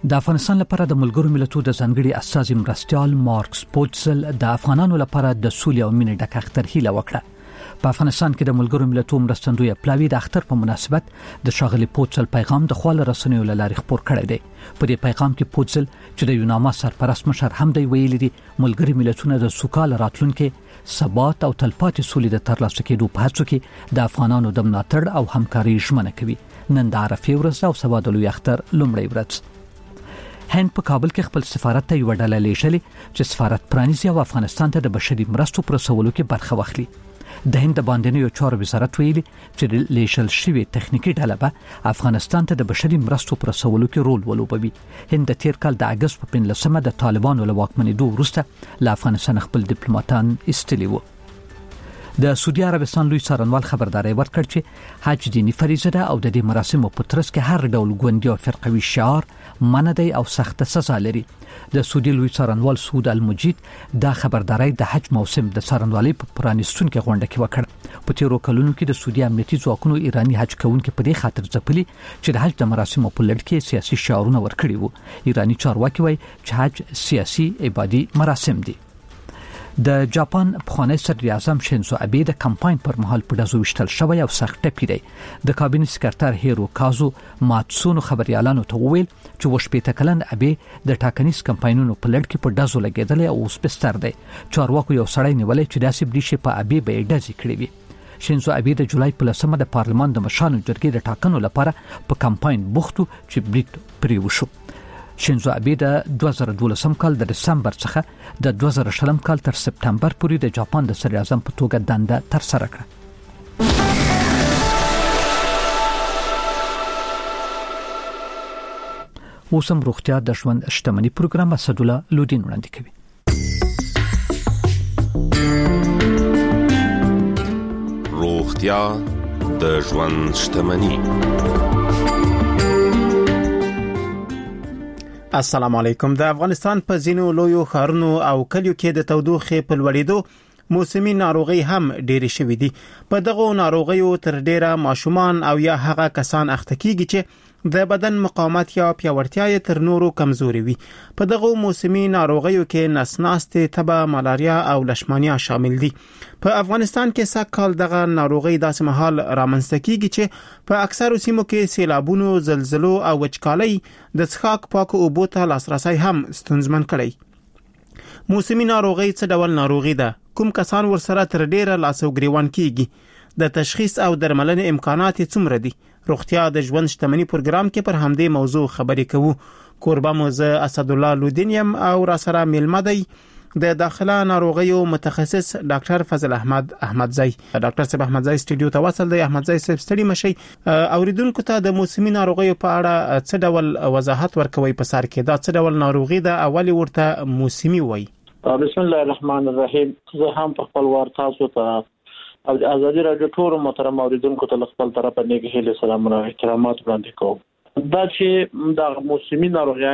د افغانستان لپاره د ملګرو ملتونو د ځانګړي استازي مرستيال مارکس پوتسل د افغانانو لپاره د سولې او مینې ډک اختر هیله وکړه. په افغانستان کې د ملګرو ملتونو مرستندوی پلاوی د اختر په مناسبت د شاغلي پوتسل پیغام د خپل رسنیو لارې خپور کړی دی. په دې پیغام کې پوتسل چې د یوناما سرپرست مشر هم دی ویلي دي ملګري ملتونو د سوکال راتلونکو ثبات او تلپاتې سولې د ترلاسه کېدو په هڅو کې د افغانانو د ملاتړ او همکاري ژمنه کوي. نن د عرفې ورځ او سبا د لوی اختر لومړۍ ورځ. هند په کابل کې خپل سفارت ته یو ډله لیږلې چې سفارت پرانیزي او افغانستان ته د بشري مرستو پر رسولو کې برخه واخلي. د هند باندې یو چارو وزارت ویلي چې لیږل شوی تخنیکی ډله به افغانستان ته د بشري مرستو پر رسولو کې رول ولوبوي. هند د تیر کال د اگست په 15مه د طالبانو له واکمنېدو وروسته له افغانستان خپل ډیپلوماټان ایستلي وو. د سعودي عربستان لوی څارنوال خبرداري ورکړ چې حج دینی فریضه ده او د دې مراسمو په ترڅ کې هر ډول ګوندي او فرقوي شعار منع دی او سخت سزا لري. د سعودي لوی څارنوال سعود المجید د خبرداري د حج موسم د څارنوالۍ په پرانیستون کې غونډه کې وکړه. په تیرو کلونو کې د سعودي امنیتي ځواکونو ایرانی حج کوونکو په دې خاطر ځپلي چې د حج د مراسمو په لړ کې سیاسي شعارونه ورکړي وو. ایرانی چارواکي وایي چې حج سیاسي عبادي مراسم دي. د جاپان پخوانی صدر اعظم شینزو ابه د کمپاین پر مهال په دزو وشتل شوی او سخت ټپی دی. د کابینه سکرټر هیرو کازو ماتسونو خبريالانو ته وویل چې وشپېته کلن ابه د ټاکنیز کمپاینونو په لړ کې په دزو لګیدل او اوس بستر دی. چارواکو یو سړی نیولې چې داسې بلی شي په ابه به ډزې کړې وي. شینزو ابه د جولای په 10مه د پارلمان د مشرانو جرګې د ټاکنو لپاره په کمپاین بوختو چې بریټ پری وشو. شینزو ابه د 2012 کال د دسمبر څخه د 2020 کال تر سپتمبر پورې د جاپان د صدر اعظم په توګه دنده تر سره کړه. اوسم روغتیا د ژوند شتمنۍ پروګرام اسدالله لودین وړاندې کوي. روغتیا د ژوند شتمنۍ. السلام علیکم. د افغانستان په ځینو لویو ښارونو او کلیو کې د تودوخې په لوړېدو موسمي ناروغي هم ډېرې شوې دي. په دغه ناروغیو تر ډېره ماشومان او یا هغه کسان اخته کیږي چې د بدن مقاومت یا پیاوړتیا یې تر نورو کمزوري وي. په دغه موسمي ناروغیو کې نسناستې، تبه، ملاریا او لشمانیا شامل دي. په افغانستان کې سږکال دغه ناروغي داسې مهال رامنځته کیږي چې په اکثرو سیمو کې سیلابونو، زلزلو او وچکالۍ د څښاک پاکو اوبو ته لاسرسي هم ستونزمن کړی. موسمي ناروغي څه ډول ناروغي ده؟ کوم کسان ورسره تر ډیره لاس او ګریوان کیږي؟ د تشخیص او درملنې امکانات څومره دي؟ روغتیا د ژوند شتمنۍ پروګرام کې پر همدې موضوع خبرې کوو. کوربه موزه اسدالله لودینیم او را سره ملما دی د داخله ناروغیو متخصص ډاکټر فضل احمدزی. ډاکټر صاحب احمدزی سټوډیو ته وصل دی. احمدزی صاحب ستړي مشي. اوریدونکو ته د موسمي ناروغیو په اړه څه ډول وضاحت ورکوي په سر کې؟ دا څه ډول ناروغي ده؟ اولی ورته موسمي وایي. بسم الله الرحمن الرحیم. زه هم په خپل وار تاسو ته او د ازادي رادیو ټول محترم اوریدونکو ته خپل طرفه نیک هیله سلامونه او احترامات وړاندې کوم. دا چې د موسمي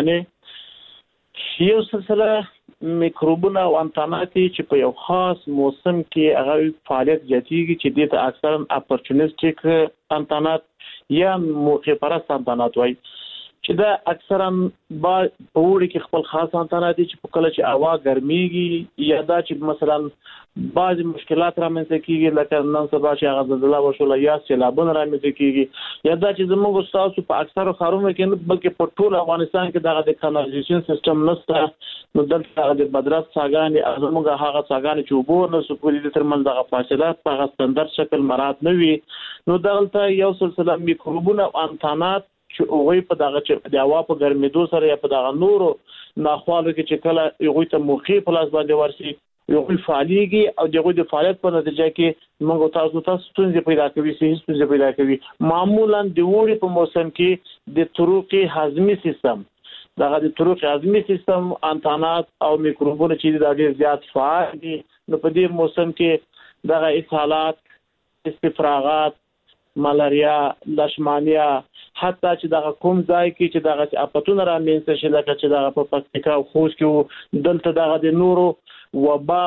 ناروغیانه یو سلسله میکروبونه او انتاناتي چې په یو خاص موسم کې هغه فعالیت زیاتېږي چې د اکثرا اپورچونیسټیک انتانات یا موقع پرست انتانات وایي چې دا اکثرا په وړي کې خپل خاص انتانات چې په کله چې هوا ګرميږي یا دا چې مثلا بعض مشکلات رامنځته کیږي لکه نن سبا چې هغه زلزلہ وشول یا سیلابونه رامنځته کیږي یا دا چې زموږ استادو په اکثر ښارونو کې نه بلکې په ټول افغانستان کې دغه د کانالیزیشن سیستم نشته. نو دلته د مدرسې څاګانې زموږ هغه څاګانې چې وبور نه سپوري د ترمن دغه فاصله په ستاندرد شکل مراد نه وي. نو دلته یو سلسله میکروبونه او انتانات چې هغه په دغه چې د هوا په ګرمېدو سره یا په دغه نورو ناخوالو کې چې کله هغه ته موقع په لاس باندې ورسي یو فعالیږي او دغه د فعالیت په نتیجه کې موږ تاسو ستونزې پیدا کوي، صحیح ستونزې پیدا کوي. معمولا د وړي په موسم کې د طرق هضمي سیستم دغه د طرق هضمي سیستم انتانات او میکروبونه چې د ډېر زیات فعال دي. نو په دې موسم کې دغه اسهالات، استفراغات، ملاریا، لشمانیا، حتی چې دغه کوم ځای کې چې دغه اپتون رامنځته شي لکه چې دغه په پکتیکا او خوست کې دلته دغه د نورو وبا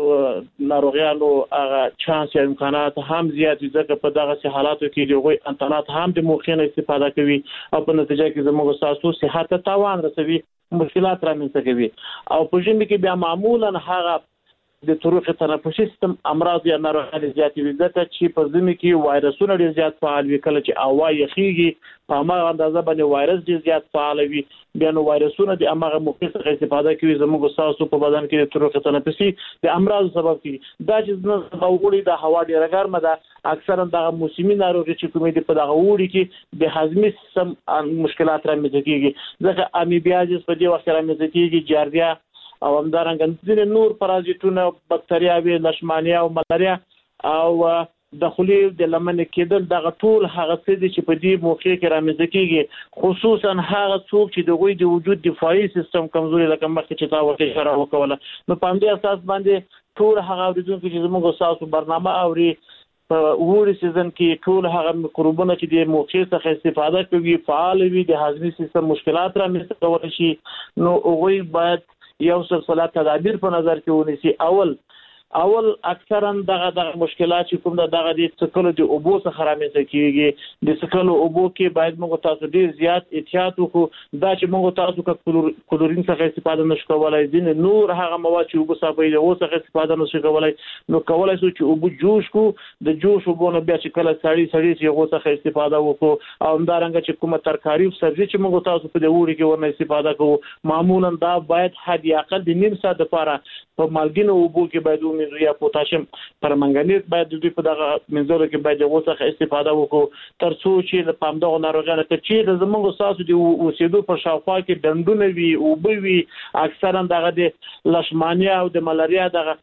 ناروغانو هغه چانس یا امکانات هم زیات دي ځکه په دغه حالاتو کې دوی انټرنیټ هم د موخې استفاده کوي او په نتیجه کې زموږ ساسو صحت ته تاوان رسوي مشکلات رامنځته کوي او په ژمي کې بیا معمولا هغه د طرق تنفسي سیستم امراض یا ناروغۍ زیات وي ځکه چې په ژمي کې وایرسونه ډېر زیات فعال وي کله چې هوا یخیږي په هغه اندازه باندې وایرس ډېر زیات فعال وي بیا نو وایرسونه د هغه موخې څخه استفاده کوي زموږ ساسو په بدن کې د طرق تنفسي د امراض سبب کیږي دا چې نه وړي د هوا ډېر ګرمه ده اکثرا د موسمي ناروغي چې کومې د په دغه وړي کې د هضمي سیستم مشکلات رامنځته کیږي ځکه امیبیازیس په دې وخت رامنځته کیږي جاردیا او همدارنګه ځینې نور پرازیتونه بکتریاوي لشمانیا او ملاریا او د خولې د لمن کېدل دغه ټول هغه څه دي چې په دې موخې کې رامنځته کیږي خصوصا هغه څوک چې د غوي د وجود دفاعي سیستم کمزوري لکه مخکې چې تا ورته اشاره وکوله نو په دې اساس باندې ټول هغه اوریدونکو چې زموږ ساسو برنامه اوري په وړي سیزن کې ټول هغه میکروبونه چې د موخې څخه استفاده کوي فعال وي د هضمي سیستم مشکلات رامنځته کول شي نو هغوی باید یو سلسله تدابیر په نظر کې ونیسي اول اکثرا دغه مشکلات چې کوم دغه د څکلو د اوبو څخه رامنځته کیږي د څکلو اوبو کې باید موږ تاسو ډیر زیات احتیاط وکړو دا چې موږ تاسو کلورین څخه استفاده نشو کولای ځین نور هغه مواد چې اوبو صافي له اوبو څخه استفاده نشو کولای نو کولای شو چې اوبو جوش کو د جوش اوبو نه بیا چې کله سړی چې اوبو څخه استفاده وکړو او همدارنګه چې کومه ترکاری او سبزی چې موږ تاسو په دې وړي کې ورنه استفاده کوو معمولا دا باید حد اقل د نیم ساعت لپاره په مالګینو اوبو کې باید ومنځو یا پوتاشیم پرمنګانیت باید د دې په دغه منځلو کې باید اوبو څخه استفاده وکړو ترڅو چې د پامدغه ناروغانو ته چې د زموږ ساسو د اوسېدو په شاوخوا کې ډنډونه وي اوبه وي اکثرا دغه د لشمانیا او د ملاریا دغه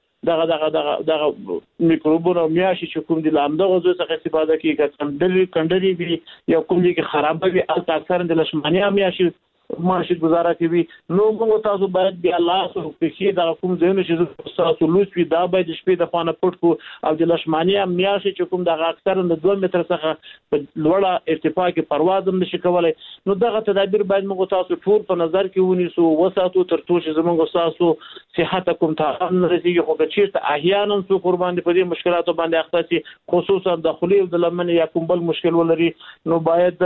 میکروبونه میاشي چې کوم د لامدغه زو څخه استفاده کوي کندري وي یا کوم دي کې خراب وي اکثرا د لشمانیا میاشي ماشي گزاره کوي نو موږ تاسو باید بیا الله سره پېښې د کوم ځایونه چې تاسو لوڅوي دا باید شپې د خوانه پټ کو او د لشمانیا میاشي چې کوم د اکثرا د 2 متر څخه په لوړه ارتفاع کې پرواز هم نشي کولای نو دغه تدابیر باید موږ تاسو ټول په نظر کې ونیسو وساتو ترڅو چې زموږ تاسو صحت کوم ته رسیږي خو که چیرته احیانا څو قربان دي په دې مشکلاتو باندې اخته شي خصوصا د خولې او د لمن یا کوم بل مشکل ولري نو باید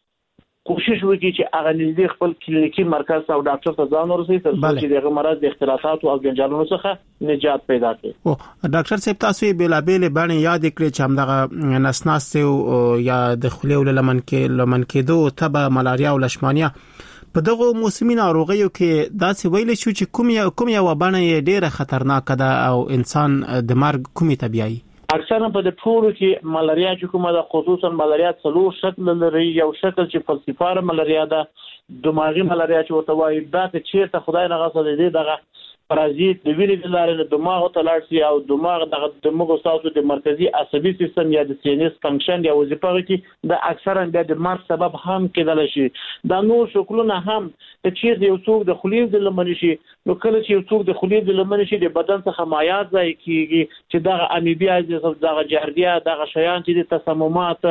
کوشش وکړي چې هغه نږدې خپل کلینیکي مرکز او ډاکټر ته ځان ورسوي ترڅو چې دغه مرض د اختلافات او جنجالونو څخه نجات پیدا کړي. او ډاکټر صاحب تاسو بیلابېل باندې یاد کړئ چې همدغه نسناس یا د خولې لمن کېدو تبه ملاریا او لشمانیا په دغه موسمي ناروغیو کې داسې ویل شو چې کوم یو باندې ډیره خطرناک ده او انسان د مرګ کومي طبيعي اکثرا په د ټولو کې ملاریا چې کومه د خصوصا ملاریا څلور شکل لري یو شکل چې فلسفار ملاریا ده دماغي ملاریا چې ورته وایي دا چې ته خدای نه غوښته دي دغه پرازیت د وینې د لارې د دماغ ته لاړ شي او دماغ د موږ تاسو د مرکزی عصبي سیستم یا د سینس فنکشن یا وظیفه کې د اکثرا د مرګ سبب هم کېدل شي دا نور شکلونه هم چې یو څوک د خولې د لمن شي نو کله چې یو څوک د خولې د لمن شي د بدن څخه مایعات ځای کیږي چې دغه امیبیازیس دغه جاردیا دغه شیان چې د تسممات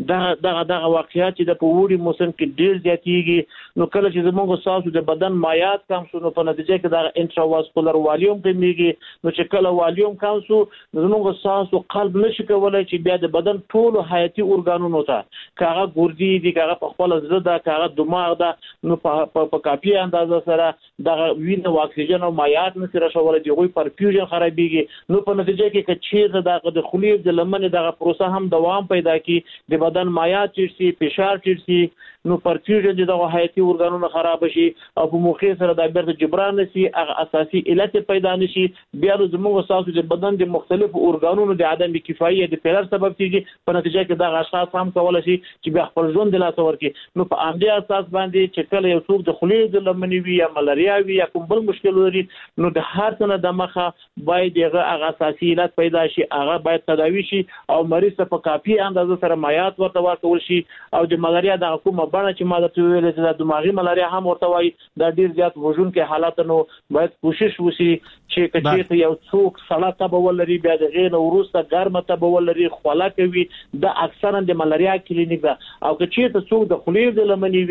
دغه واقعیت چې د پوری موسم کې ډیر زیاتېږي نو کله چې زموږ تاسو د بدن مایعات کم شو نو په نتیجه کې دغه انټراواسکولر والیوم کمیږي نو چې کله والیوم کم شو زموږ تاسو قلب نشي کولای چې بیا د بدن ټول حیاتي اورګانونو ته کاغه ګردی دي کاغه په خپل زړه کاغه دماغ ده نو په کافي اندازه سره دغه وینه اکسیجن او مایعات نشي راشولای دی غوي پرفیوژن خرابېږي نو په نتیجه کې چې د خولې د لمن دغه پروسه هم دوام پیدا کی د بدن مایعات چې فشار چې نو پرفیوژن دغه حیاتي اورګانونو خراب شي او په موخه سره د بیرته جبران نشي هغه اساسي علت پیدا نشي بیا زموږ تاسو د بدن د مختلفو اورګانونو د عدم کفایت د پیلر سبب کیږي په نتیجه کې دغه اشخاص هم کولای شي چې بیا خپل ژوند د لاسه ورکړي نو په امدي اساس باندې چې کله یو څوک د خولې د لمن وي یا ملاریا وي یا کوم بل مشکل لري نو د هر څه نه د مخه باید هغه اساسي علت پیدا شي هغه باید تداوي شي او مریض ته په کافي اندازه سره مایعات ورته ورکول شي او د ملاریا د کومه بڼه چې ما درته ویل چې د دماغي ملاریا هم ورته وایي دا ډیر زیات وژونکي حالات نو باید کوشش وشي چې کچې یو څوک سړه تبه ولري بیا د غیر وروسته ګرمه تبه ولري خوله کوي د اکثرا د ملاریا کلینیک ده او کچې ته څوک د خولې د لمنې وي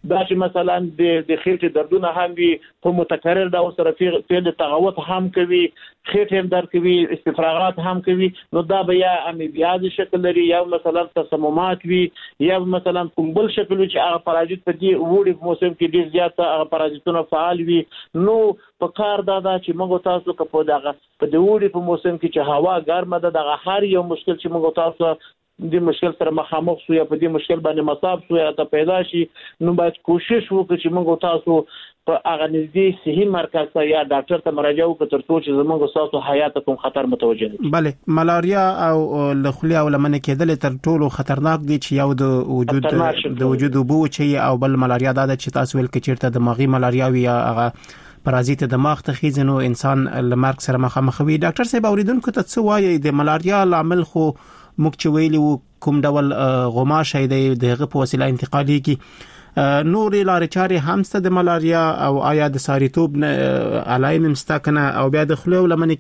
دا چې مثلا د خېټې دردونه هم وي په متکرر ډول سره فعل تغوط هم کوي، خېټه هم درد کوي، استفراغات هم کوي، نو دا به یا امیبیاز شکل لري یا مثلا تسممات وي یا مثلا کوم بل شکل چې هغه پارازیت په دې وړي په موسم کې ډیر زیات هغه پارازیتونه فعال وي. نو په کار دا چې موږ تاسو په دغه په دې وړي په موسم کې چې هوا ګرمه ده دغه هر یو مشکل چې موږ تاسو د مشکل سره مخامخ شو یا په دې مشکل باندې مصاب شو یا ته پیدا شي، نو باید کوشش وکړو چې موږ تاسو په هغه نږدې صحي مرکز ته یا ډاکټر ته مراجعه وکړو ترڅو چې زموږ تاسو حیات کوم خطر متوجه نشي. بله، ملاریا او لخولي او لمن کېدل تر ټولو خطرناک دي چې یو د وجود بو چې او بل ملاریا دا چې تاسو ول کې چیرته دماغي ملاریا وي یا هغه پرازیت دماغ ته خېزنو انسان لمرګ سره مخامخ وي. ډاکټر صاحب اوریدونکو ته څه وایي د ملاریا لامل خو موږ چې ویلو کوم ډول غوماشه دی دغه په وسیله انتقالي کی نورې لارې چارې هم ست د ملاریا او آیا د ساریتوب علایم مستکنه او بیا د خلو لمن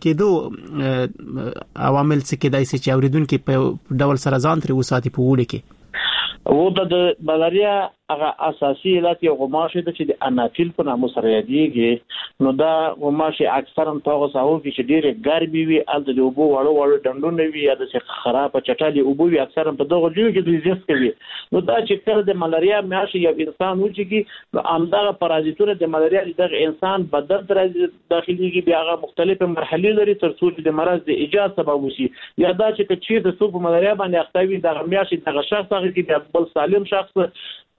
کېدو عوامل څه کېدای شي چې اوریدونکو په ډول سره ځان تر وساتي په وړي کې او د ملاریا هغه اساسي علت یو غوماشه ده چې د انافیل په نامه سره یادېږي. نو دا غوماشه اکثرا په هغه ساحو کې چې ډېر ګرمي وي الته د اوبو وړو ډنډونه وي یا د خراب چټالي اوبو وي اکثرا په دغه ځایو کې د زیات کوي. نو دا چې کله د ملاریا میاشي یو انسان وچی کی نو امدغه پرازیتونه د ملاریا د انسان بدن تر داخليږي بیا هغه مختلفه مرحلې لري تر څو چې د مرض د ایجاد سبب وشي. یا دا چې چیرې د سوپ ملاریا باندې اختوي د میاشي د شخص هغه کې بل سالم شخص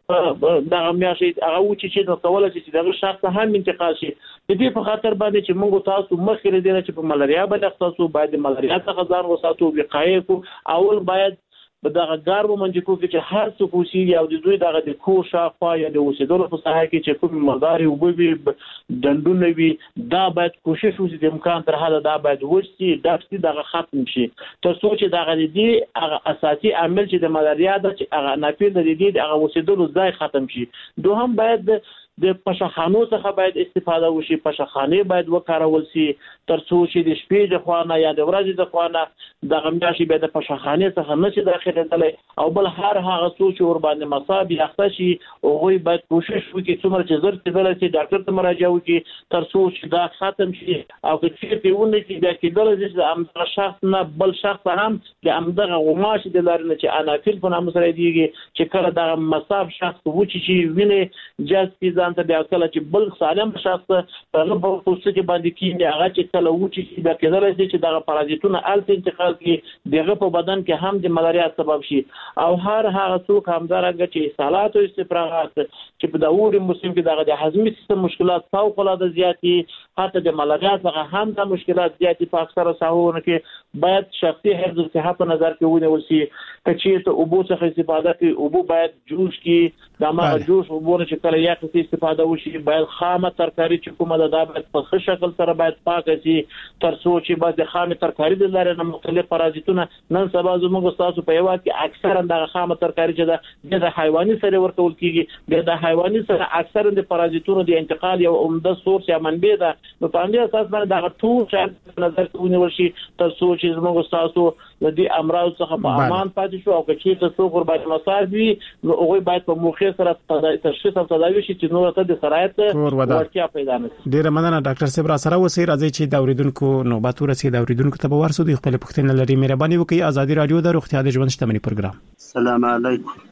دا میاشي هغه وچی چې نو کولای چې دغه شخص هم انتقال شي. د دې په خاطر باندې چې موږ تاسو مخکې لري چې په ملاریا باندې تاسو باید ملاریا څخه ځان وساتو وقایې کو. اول باید په دغه ګارو منځکو کې چې هر څه کوشي یا د دوی دغه د کور شاوخوا یا د اوسېدلو په ساحه کې چې کوم مرداري وبوي ډنډونه وي دا باید کوشش وشي د امکان تر حده دا باید وشي دغه دغه ختم شي تر څو چې دغه دې هغه اساسي عامل چې د ملاریا د چې هغه ناپید د دې هغه اوسېدلو ځای ختم شي. دوهم باید د پشخانو څخه باید استفاده وشي، پشخانه باید وکارول شي تر څو چې د شپې د خوانه یا د ورځې د خوانه د غمیاشي به د پشخانه څخه نشي داخله تللی او بل هر هغه څو چې ور باندې مصاب یخته شي او غوي باید کوشش وکړي څومره چې زر تدل شي ډاکټر ته مراجعه وکړي تر څو چې دا ختم شي او چې پیونه چې د کېدل چې امدغه شخص نه بل شخص هم د امدغه غماشي د لارنه چې انافیل په نامه سره دیږي چې کله د مصاب شخص وچی شي ویني جاز ځان ته بیا کله چې بل سالم شخص په هغه په پوسټ کې باندې کیږي هغه چې کله وچی شي بیا کېدل چې دغه پرازیتونه الته انتقال کی دغه په بدن کې هم د ملاریا سبب شي او هر هغه څوک همدارنګه چې سالات او استفراغات چې په داوري موسم کې دغه د هضمي سیستم مشکلات فوق العاده زیاتی حتی د ملاریا څخه هم د مشکلات زیاتی په اکثره ساحوونو کې باید شخصي حفظ صحت په نظر کې ونیول شي. کچې ته اوبو څخه استفاده کوي اوبو باید جوش کی دماغ جوش اوبو چې کله یا څه استفاده وشي باید خامه ترکاری چې کومه ده دا باید په ښه شکل سره باید پاک شي تر څو چې باید د خامه ترکاری د لارې نه مختلف پرازیتونه نن سبا زموږ تاسو په یوه کې اکثرا د خامه ترکاری چې د حیواني سره ورکول کیږي د حیواني سره اکثرا د پرازیتونو د انتقال یو عمده سورس یا منبع ده. نو په همدې اساس باندې دا ټول څه نظر کې ونیول شي تر څو چې زموږ تاسو د دې امراض څخه په امان پاتې شو او چې تاسو قرباني مصاب وي نو هغه باید په موخه سره تشخیص او تداوی شي چې نور ته د سرایت ورتیا پیدا نشي. ډیره مننه ډاکټر صاحب را سره وسی راځي چې د اوریدونکو نوبت ورسي د اوریدونکو ته به ورسو د خپل پښتنه لري مهرباني وکړئ. ازادي رادیو د روغتیا د ژوند شتمنۍ پروګرام. السلام علیکم.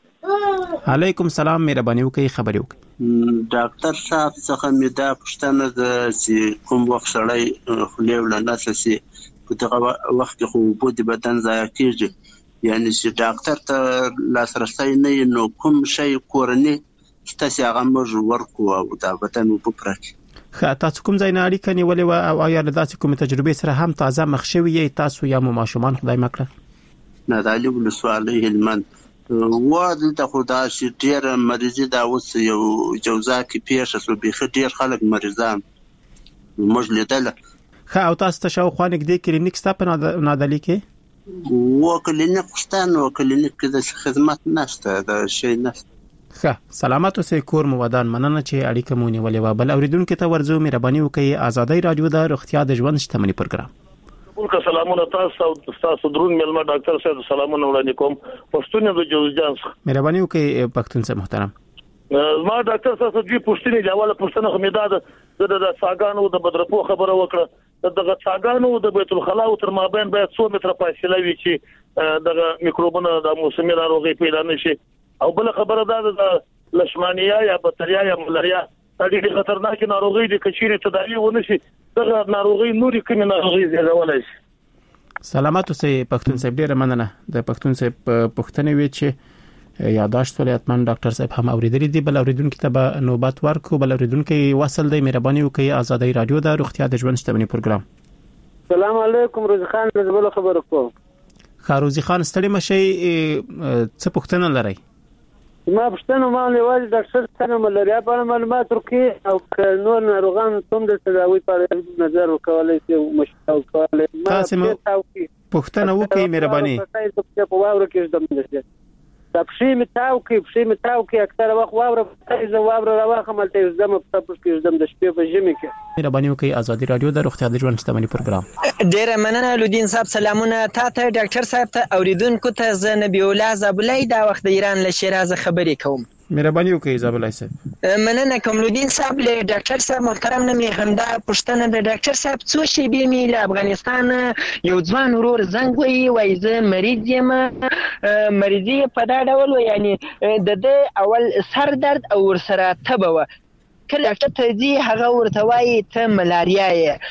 علیکم السلام. مهرباني وکړئ خبرې وکړئ. ډاکټر صاحب څخه مې دا پوښتنه ده چې کوم وخت سړی خلیو لناسه سي په دغه وخت خو بده بدن ضایع کیږي یعنی چې ډاکټر ته لاسرسي نه نو کوم شی کورنی تاسو هغه موږ ورکو او دا بدن وپرک. تاسو کوم ځای نه اړیکه نیولې او یا داسې کوم تجربه سره هم تازه مخ شوی تاسو یا ماشومان خدای مکړه؟ نه دا لې ولسواله هلمند وادي ته خدا چې ډیر مریضي دا اوس یو جوزا کې پیښه سو به ډیر خلک مریضان موږ لیدل. او تاسو ته شاوخوا نږدې کلینیک ستا په نادلي کې و کلینیک شته نو کلینیک کې د خدمات نشته دا شی نشته. سلامات اوسئ کور مو ودان. مننه چې اړیکه مو نیولې و. بل اوریدونکو ته ورځو مهرباني وکړئ. ازادي رادیو د روغتیا د ژوند شتمنۍ پروګرام. ټول سلامونه تاسو درون ملما ډاکټر صاحب سلامونه وړاندې کوم. پښتون د جوزجان. مهرباني وکړئ پښتون صاحب محترم. ما ډاکټر صاحب دې پوښتنې دی اوله پوښتنه خو مې دا د ساګانو د بدرپو خبره وکړه دغه ساګانو د بیت الخلا او تر مابین باید 100 متره فاصله وي چې دغه میکروبونه د موسمي ناروغي پیدا نشي او بل خبره ده د لشمانیا یا بکتریا یا ملاریا دا ډېر خطرناک ناروغي دي کچېره تداوی ونشي دغه ناروغي نوري کومه ناروغي زیږولای شي. سلامات اوسئ پښتون صاحب ډېر مننه د پښتون صاحب پښتنې وی چې یاداشت ولایتمن ډاکټر صاحب هم اوریدلی دی بل اوریدونکو ته به نوبت ورکو بل اوریدونکو وصل دی مهرباني وکړئ آزادۍ رادیو د روغتیا د ژوند شتمنۍ پروګرام. السلام علیکم روزي خان زبل خبر کوم. خاروزي خان ستړي مشي څه پوښتنه لرئ؟ ما پښتنه ما لوال ډاکټر څنګه ملاریا په معلومات ورکړي او نور ناروغان څوم د تداوی په نظر وکولای شي مشاور کولای تاسو پښتنه وکړئ مهرباني په واور کې زده دا پښې متاوکي اکثر وخت واور راوخه ملته زم په پښ کې زم د شپې په ژمي کې مهرباني وکړئ آزادۍ رادیو د روغتیا د ژوند شتمنۍ پروګرام. ډیر مننه لودین صاحب سلامونه ته ډاکټر صاحب ته اوریدونکو ته ز نبی الله زابلای دا وخت د ایران له شیراز خبرې کوم. مهرباني وکړئ زابلای صاحب. مننه کوم لودین صاحب له ډاکټر صاحب محترم نه می همدا پښتنه د ډاکټر صاحب څو شی به می له افغانستان یو ځوان ورور زنګ وای زه مریض یم مریضي په دا ډول یعنی د اول سر درد او ورسره تبه و کله ډاکټر ته دی هغه ورته وایي ته ملاریا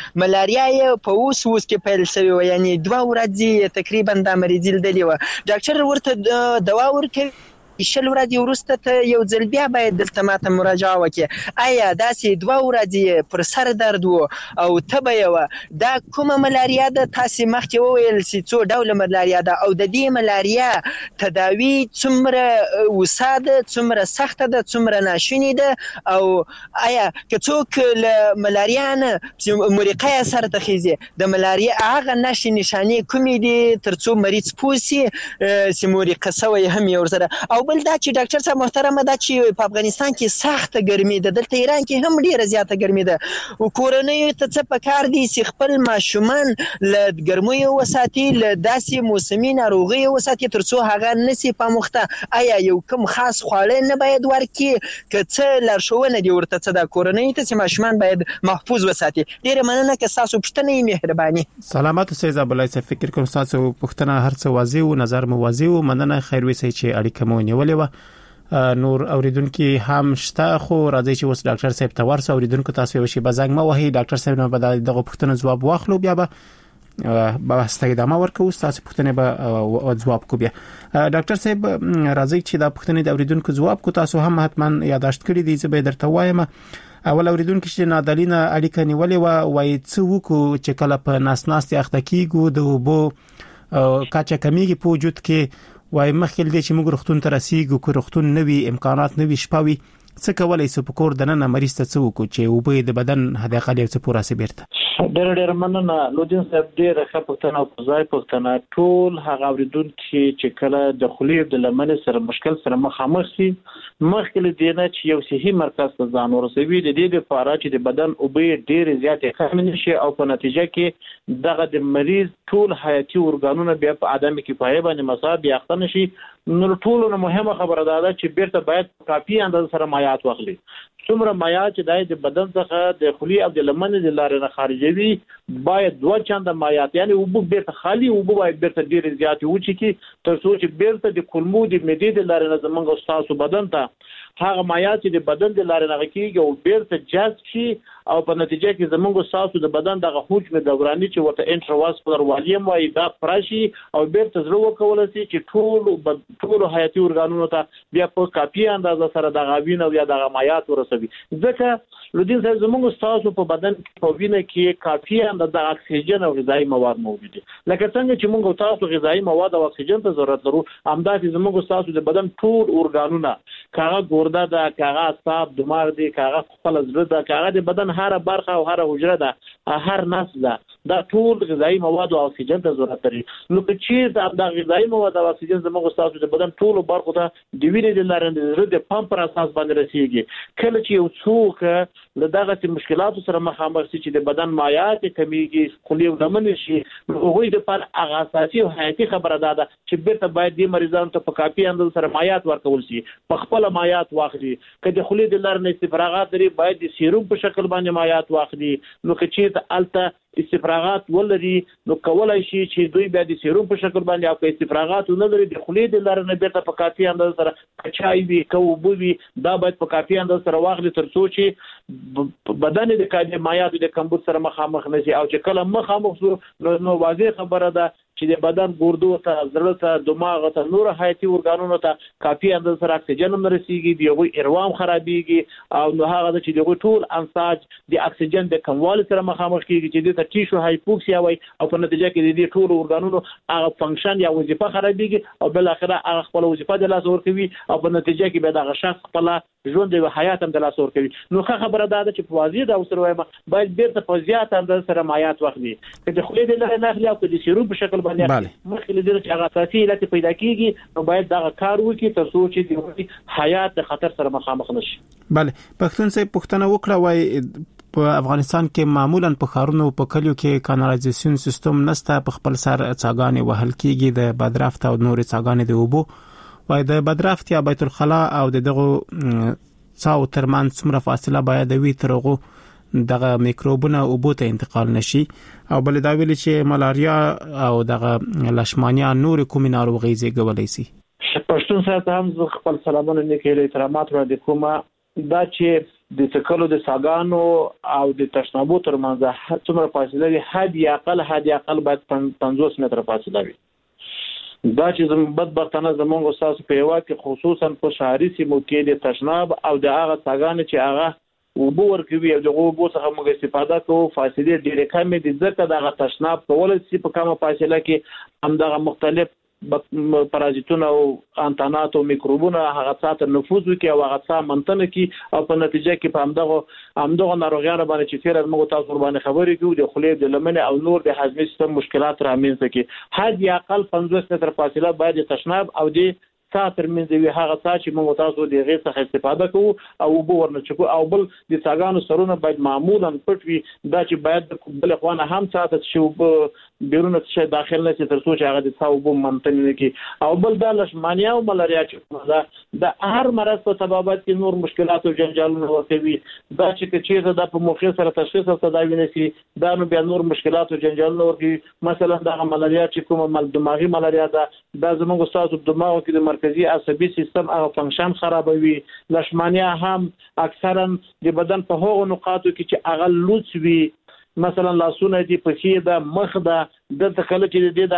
په اوس کې پیل شوی و یعنی 2 ورځې تقریبا د مریضي لیدلی و ډاکټر ورته دوا ورکړي شل ورځې وروسته ته یو ځل بیا باید دلته ماته مراجعه وکړي آیا داسې 2 ورځې پر سر درد و او تبه یې دا کومه ملاریا ده تاسو مخکې وویل چې څو ډول ملاریا ده او د دې ملاریا تداوی څومره وساده څومره سخته ده څومره ناشونی ده او آیا که څوک له ملاریا نه مرقه سره تخیزي د ملاریا هغه نشي نشانی کومې دي ترڅو مریض پوسی چې مرقه سوی هم یو سره او بل دا چې ډاکټر صاحب محترم دا چې په افغانستان کې سخت ګرمي ده دلته ایران کې هم ډیره زیاته ګرمي ده او کورنۍ ته څه پکار دي چې خپل ماشومان له ګرمۍ وساتي له داسې موسمي ناروغي وساتي ترڅو هغه نسی په مخته آیا یو کوم خاص خواړه نه باید ورکړي که څه لارښوونه دي ورته څه د کورنۍ ته چې ماشومان باید محفوظ وساتي ډیره مننه که تاسو پښتنه مهرباني. سلامات اوسئ زابلای صاحب فکر کوم تاسو پښتنه هر څه واضح او نظر مو واضح او مننه خیر وي چې اړیکه مو نیولې و نور اوریدونکو هم شته خو راځي چې اوس ډاکټر صاحب ته ورسو اوریدونکو تاسو وشي بزنګ ما وهي ډاکټر صاحب نه به دغه پوښتنه جواب واخلو بیا به ستګدامه ورکو تاسو پوښتنه به جواب کو بیا ډاکټر صاحب راځي چې دا پوښتنه د اوریدونکو جواب کو تاسو هم حتما یاداشت کړی دي چې به درته وایم اول اوریدونکو چې نادالینه اړیکه نیولې و وای څه وکړو چې کله په ناسناستي اخته کیږو د وبو کاچا کمیږي په وجود کې وای مخکې دې چې موږ رختون ته رسیږو کو رختون نوي امکانات نوي شپوي څه کولای شو په کور دننه مریض ته څه وکړو چې وبې د بدن هدا خالي څه پورا سي بیرته ډېر مننه لودین صاحب ډېر ښه پوښتنه او ځای پوښتنه ټول هغه اوریدونکو چې کله د خلیب د لمن سره مشکل سره مخامخ شي مخکې دینه چې یو صحي مرکز ته ځان ورسوي د دې لپاره چې د بدن وبې ډېر زیاتې کم نشي او په نتیجه کې دغه د مریض ټول حیاتي ارګانونه بیا په عدم کفایه باندې مصاب یاخته نشي نو ټول مهمه خبره ده چې بیرته باید کافي اندازه سره مایعات واخلي څومره مایعات چې د بدن څخه د خلی او د لمن د لارې نه خارجوي باید 2 چنده مایعات یعنی وبو بیرته خالی وبو باید بیرته ډیر زیات وچی کی تر څو چې بیرته د کولمو د معدې د لارې نه زمونږ استاسو بدن ته هغه مایعات چې د بدن د لارې نه کیږي او بیرته جذب شي او په نتیجه کې زمونږ استاسو د بدن دغه حجم دوراني چې ورته انټرواسکولر والیم وایي دا پرشي او بیرته زړه وکول شي چې ټول حیاتي ارګانونو ته بیا په کافي اندازه سره د غوینه او یا د مایعات ورسوي ځکه لودین صاحب زمونږ استاسو په بدن کې په وینه کې کافي اندازه اکسیجن او غذایی مواد موجود دي لکه څنګه چې موږ تاسو غذایی مواد او اکسیجن ته ضرورت لرو همداسې زمونږ استاسو د بدن ټول ارګانونه کاغه ګورده ده کاغه اعصاب دماغ دي کاغه خپل زړه ده کاغه د بدن هر برخه او هر حجره ده هر نس ده دا ټول غذایی مواد او اکسیجن ته ضرورت لري. نو که چیرته دا غذایی مواد او اکسیجن زموږ تاسو د بدن ټول برخو ته د وینې د لارې د پمپ پر اساس باندې رسیږي. کله چې یو څوک له دغه مشکلاتو سره مخامخ شي چې د بدن مایعات کمیږي، خولې ولمن شي، نو هغوی د پر هغه اساسي او حیاتي خبره ده چې بیرته باید د مریضانو ته په کافي اندازه سره مایعات ورکول شي، په خپل مایعات واخلي. که د خولې د لارې استفراغات لري باید د سیروم په شکل باندې مایعات واخلي. نو که چیرته الته استفراغات ولري نو کولای شي چې دوی بیا د سیروم په شکل باندې او که استفراغات نه لري د خولې د لارې نه بیرته په کافي اندازه سره کچای وي کوو وي دا باید په کافي اندازه سره واخلي تر څو چې بدن د کالي مایعات د کمبود سره مخامخ نشي. او چې کله مخامخ شو نو واضح خبره ده چې د بدن ګردو ته، زړه ته، دماغ ته، نور حیاتي ارګانونو ته کافي اندازه سره اکسیجن هم رسیږي، دغه اروام خرابېږي او نو هغه چې دغه ټول انساج د اکسیجن د کموالي سره مخامخ کیږي چې د ټیشو هایپوکسیا وي او په نتیجه کې د دې ټول ارګانونو هغه فنکشن یا وظیفه خرابېږي او بل اخره هغه خپل وظیفه د لاس ورکوي او په نتیجه کې به دغه شخص خپل ژوند او حیات هم د لاس ورکوي. نو خبره ده چې په واضح ډول سره وایم باید بیرته په زیات اندازه سره مایعات واخلي. که د خولې د لارې نه اخلي او که د سیروم په شکل باندې مخکې له دې چې هغه اساسي علت پیدا کیږي نو باید دغه کار وکړي تر څو چې د حیات د خطر سره مخامخ نشي. بله پښتون صاحب پښتنه وکړه وای په افغانستان کې معمولا په ښارونو په کلیو کې کانالایزیشن سیستم نشته، په خپل سر څاګانې وهل کیږي د بدرفت او نور څاګانې د اوبو وای د بدرفت یا بیت الخلا او دغه څاو ترمن څومره فاصله باید وي ترغه دغه میکروبونه اوبو ته انتقال نشي. او بل دا ویل چې ملاریا او دغه لشمانیا نور کومې ناروغي زیږولای شي. پښتون صاحب هم خپل سلامونه نیکه احترامات را د کومه دا چې د تکلو د ساګانو او د تشنابو ترمنځ څومره فاصله وي حد اقل باید 50 متره فاصله وي. دا چې بدبختانه زمونږ استاد په هیواد کې خصوصا په شهري سیمو کې د تشناب او د هغه ساګانو چې هغه اوبو ورکوي او دغه اوبو څخه موږ استفاده کوو فاصله ډېرې کمې دي ځکه دغه تشناب کولای شي په کومه فاصله کې همدغه مختلف پرازیتونه او انتانات او میکروبونه هغه څه نفوذ وکي او هغه څه منتنه کی او په نتیجه کې په همدغه ناروغیانو باندې چې تیر موږ تاسو باندې خبرې کوو د خولې د لمنې او نور د هضمي سیستم مشکلات رامنځته کی. حد اقل 50 متر فاصله باید تشناب او د څا ترمنځ وي هغه څه چې موږ تاسو د غیر څخه استفاده کوو او وبو ورنچکو او بل د څاګانو سرونه باید معمولا پټ وي. دا چې باید بل خوانه هم ساته چې بیرونه څخه داخل نه شي تر څو چې هغه د څاو وبو منتن نه کی. او بل د لشمانیا او ملاریا چې د هر مرض په سببات کې نور مشکلات او جنجالونه ورته دا چې د په موخه سره تشخیص او تداوی نشي دا نو بیا نور مشکلات او جنجالونه ورته. مثلا د ملاریا چې کوم دماغي ملاریا ده دا زموږ استاد د دماغ کې د مرکزی عصبي سیستم او فنکشن خرابوي. لشمانیا هم اکثرا د بدن په هغو نقاطو کې چې هغه لوڅ وي، مثلا لاسونه دي، پښې ده، مخ ده، د تکل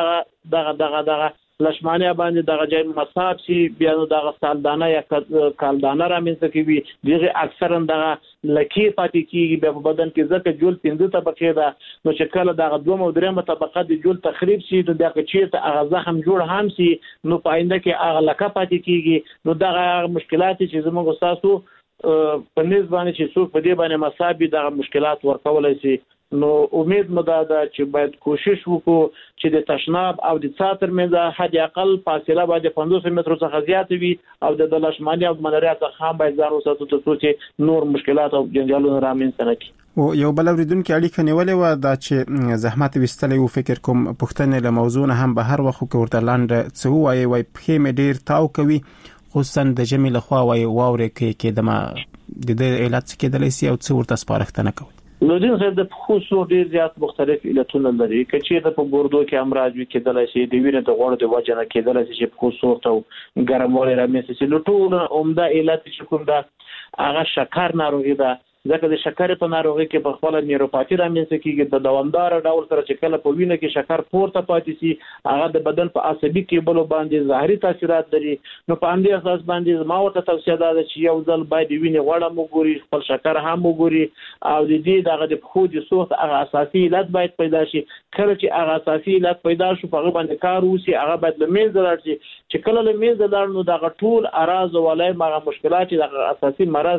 چې دغه لشمانیا باندې دغه ځای مصاب شي بیا نو دغه سالدانه یا کالدانه رامنځته کوي. دغه اکثرا دغه لکې پاتې کیږي بیا په بدن کې ځکه جول 15 طبقه ده نو چې کله دغه 2 او 3 طبقه د جول تخریب شي نو دغه چیرته هغه زخم جوړ هم شي نو په آینده کې هغه لکه پاتې کیږي. نو دغه مشکلات چې زموږ تاسو په نسبت باندې چې څوک په دې باندې مصاب دغه مشکلات ورکولای شي. نو امید مده ده چې باید کوشش وکړو چې د تشناب او د څا ترمنځ حد اقل فاصله باید 50 متر څخه زیات وي او د لشمانیا او ملاریا څخه هم باید ځان وساتو تر څو چې نور مشکلات او جنجالونه رامنځته نه کړي. او یو بل اوریدونکو اړیکه نیولې و دا چې زحمت وستلې و فکر کوم پښتنې له موضوع نه هم به هر وخت کې ورته لاندې څه وایي په مې ډیر تاو کوي خصوصا د جمی له خوا وایي واورې کې دمه د دې علت کې د لیسي او څو ورته سپارښتنه کوي. نو دین خو د خصوص ډیر زیات مختلف علتونه لري چې د په ګردو کې امراض وي کېدلای شي د وینې د غوړو د وجه نه کېدلای شي چې خصوص او ګرموالی رامنځته شي. نو ټول عمده علت چې کوم دا هغه شکر ناروغي ده ځکه د شکر په ناروغي کې په خپل نیوروپاتی رامنځته کیږي د دوامدار ډول سره چې کله په وینه کې شکر پورته پاتې شي هغه د بدن په عصبي کېبلو باندې ظاهري تاثیرات لري. نو په همدې اساس باندې ما ورته توصیه ده چې یو ځل باید وینې غوړه وګوري خپل شکر هم وګوري او د دې دغه د خو د سوخت هغه اساسي علت باید پیدا شي. کله چې هغه اساسي علت پیدا شو په هغه باندې کار وسی هغه باید لمنځه لاړ شي چې کله لمنځه لاړ نو دغه ټول اراز ولای مغه مشکلات دغه اساسي مرض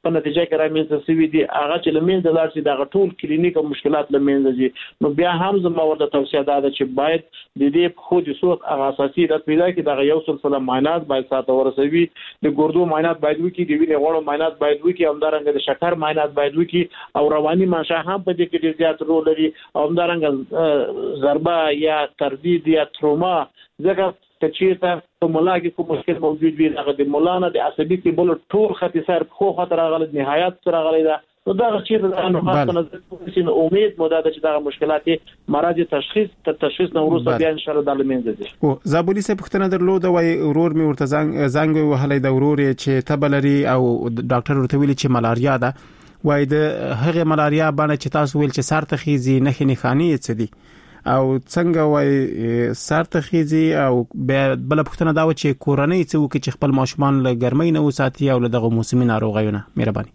په نتیجه کې رامنځته شوي دي هغه چې لمنځه لاړ شي دا ټول کلینیک او مشکلات لمنځه دي. نو بیا هم زما ورته توصیه ده چې باید د دې خو د صورت هغه اساسي رات پیدا کړي دا یو سلسله معاینات باید ساته ورسوي د ګردو معاینات باید وکړي د وینې غوړو معاینات باید وکړي همدارنګه د شکر معاینات باید وکړي او رواني منشأ هم په دې کې ډېر زیات رول لري او همدارنګه ضربه یا تردید یا تروما ځکه چې په مولا کې کوم مشکل موجود وي هغه د مولانا د عصبي کیبل ټول خط سر خو خطر راغلی نهایت سره راغلی دا نو دا چې دا نو خاصه نظر کوم امید مو دا چې دا مشکلات مرض تشخیص نو وروسته بیا ان شاء الله د لمنځه دي. او زابولي سه پښتنه درلود وای ورور می ورته زنګ وهلې د ورور چې تبلري او ډاکټر ورته ویل چې ملاریا ده وای د هغه ملاریا باندې چې تاسو ویل چې سر تخیزي نه خني څه دي او څنګه وای سرتخیزي او بل پښتنه دا و چې کورنۍ څه وکړي چې خپل ماشومان له ګرمۍ نه وساتي او له دغه موسمي ناروغیونه مهرباني.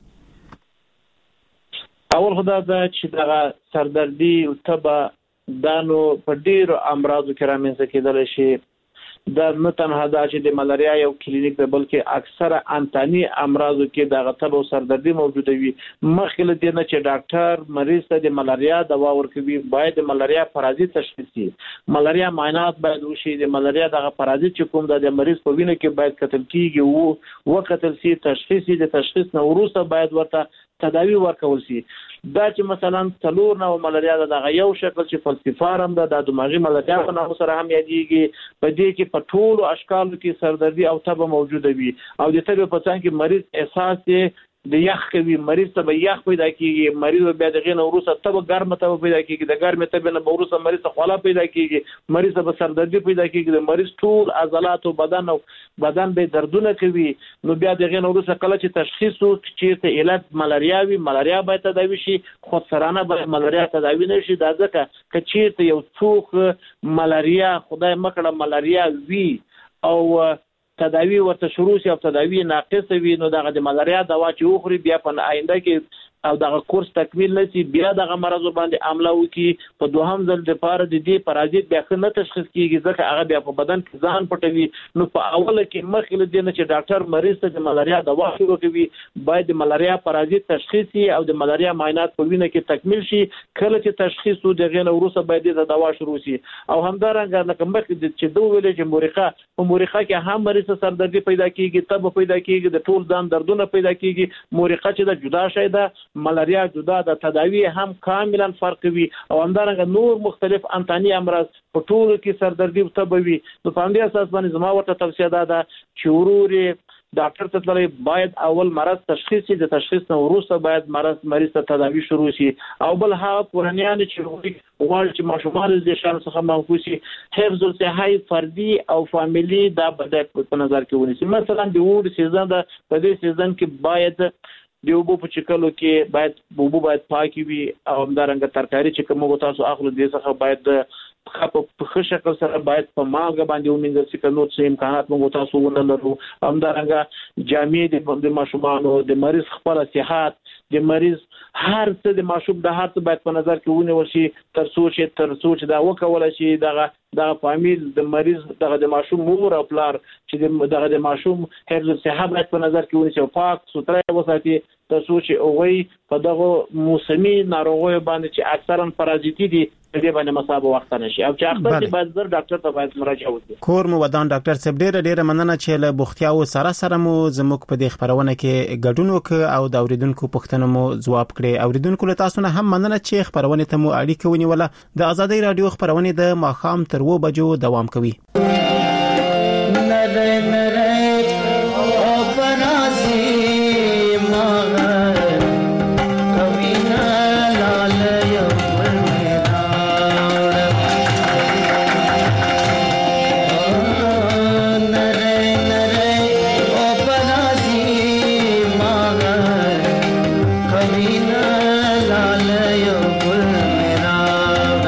اول خدای دا چې دغه سردردي او تبه دانو په ډیرو امراضو کې رامنځته کېدل شي دا نه تنها دا چې د ملاریا یو کلینیک دی بلکې اکثره انتاني امراضو کې دغه تبه او سردردي موجوده وي. مخکې له دې نه چې ډاکټر مریض ته د ملاریا دوا ورکوي باید د ملاریا پرازیت تشخیص شي ملاریا معاینات باید وشي د ملاریا دغه پرازیت چې کوم د مریض په وینه کې باید کتل کیږي او وکتل شي تشخیص د تشخیص نه وروسته باید ورته تداوی ورکول شي. دا چې مثلا څلور نو ملاریا دغه یو شکل چې فلسفارم ده د دماغي ملاریا په نامه سره هم یادېږي په دې کې په ټولو اشکالو کې سردردي او تبه موجوده وي او د تبه په څنګه کې مریض احساس د یخ کوي مریض ته یخ پیدا کیږي مریض بیا دغه نو وروسته تبه ګرمه تبه پیدا کیږي د ګرمه تبه نه وروسته مریض ته خوله پیدا کیږي مریض ته سردردي پیدا کیږي د مریض ټول عضلات او بدن به دردونه کوي نو بیا دغه نو وروسته کله چې تشخیص چې ته علت ملاریا وي ملاریا باید تداوی شي خود سرانه به ملاریا تداوی نشي دا ځکه چې ته یو څوک ملاریا خدای مکړه ملاریا وی او تداوی ورته شروع شي او تداوی ناقص وي نو دغه د ملاریا دوا چې وخوري بیا په آینده کې او دغه کورس تکمیل نشي بیا دغه مرض باندې عمله وکي په دوهم ځل د پاره د دې پرازیت بیا نه تشخیص کیږي ځکه هغه بیا په بدن کې ځان پټوي نو په اوله کې مخکې له دې نه چې ډاکټر مریض ته د ملاریا دوا شروع کوي باید د ملاریا پرازیت تشخیص شي او د ملاریا معاینات په وینه کې تکمیل شي کله چې تشخیص دغه نه وروسته باید د دوا شروع شي او همدارنګه لکه مخکې چې دوه ویل چې مورخه کې هم مریض سردردي پیدا کیږي تبه پیدا کیږي د ټول ځان دردونه پیدا کیږي مورخه چې د جدا شي ده ملاریا جدا د تداوی هم کاملا فرق وي او همدارنګه نور مختلف انتاني امراض په ټولو کې سردردي او تبه وي نو په همدې اساس باندې زما ورته توصیه ده چې ورور ډاکټر ته تللی باید اول مرض تشخیص شي د تشخیص نه وروسته باید مریض ته تداوی شروع شي او بل هغه کورنیان چې غواړي چې ماشومان د شان څخه محفوظ شي حفظ الصحه فردي او فامیلی دا باید په نظر کې ونیسي مثلا د وور سیزن د په دې سیزن کې باید د اوبو په چکلو کې باید اوبو باید پاکي وي او همدارنګه ترکاری چې کوم تاسو اخلو دې څخه باید په ښه شکل سره باید په مالګه باندې ومینځل شي که نور څه امکانات موږ تاسو ونه لرو همدارنګه جامې د ماشومانو د مریض خپل صحت د مریض هر څه د ماشوم د هر څه باید په نظر کې ونیول شي تر څو دا وکول شي دغه فامیل د مریض د ماشوم مور او پلار چې دغه د ماشوم حفظ الصحه باید په نظر کې ونیسي او پاک سوتره وساتي تر څو چې اووی په دغه موسمي ناروغیو باندې چې اکثرا پرازیتي دي دې باندې مصاب وخت نشي او چې اخته چې باید زر ډاکټر ته باید مراجعه وکړي. کور مو ودان ډاکټر صاحب ډېر مننه چې له بوختیاو سره مو زموږ په دې خبرونه کې ګډون وکړ او د اوریدونکو پوښتنو مو ځواب کړي اوریدونکو له تاسو نه هم مننه چې خبرونه ته مو اړیکه ونیوله د ازادي رادیو خبرونه د ماخام تر 2 بجو دوام کوي.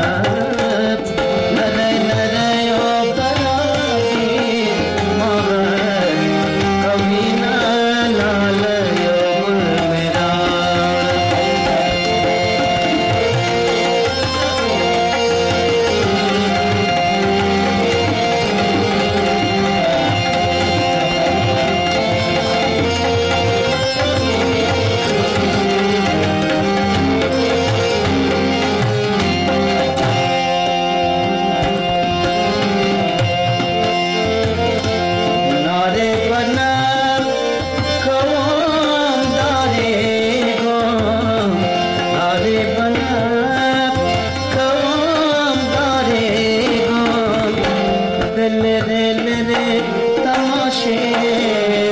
Mother لره لره تماشه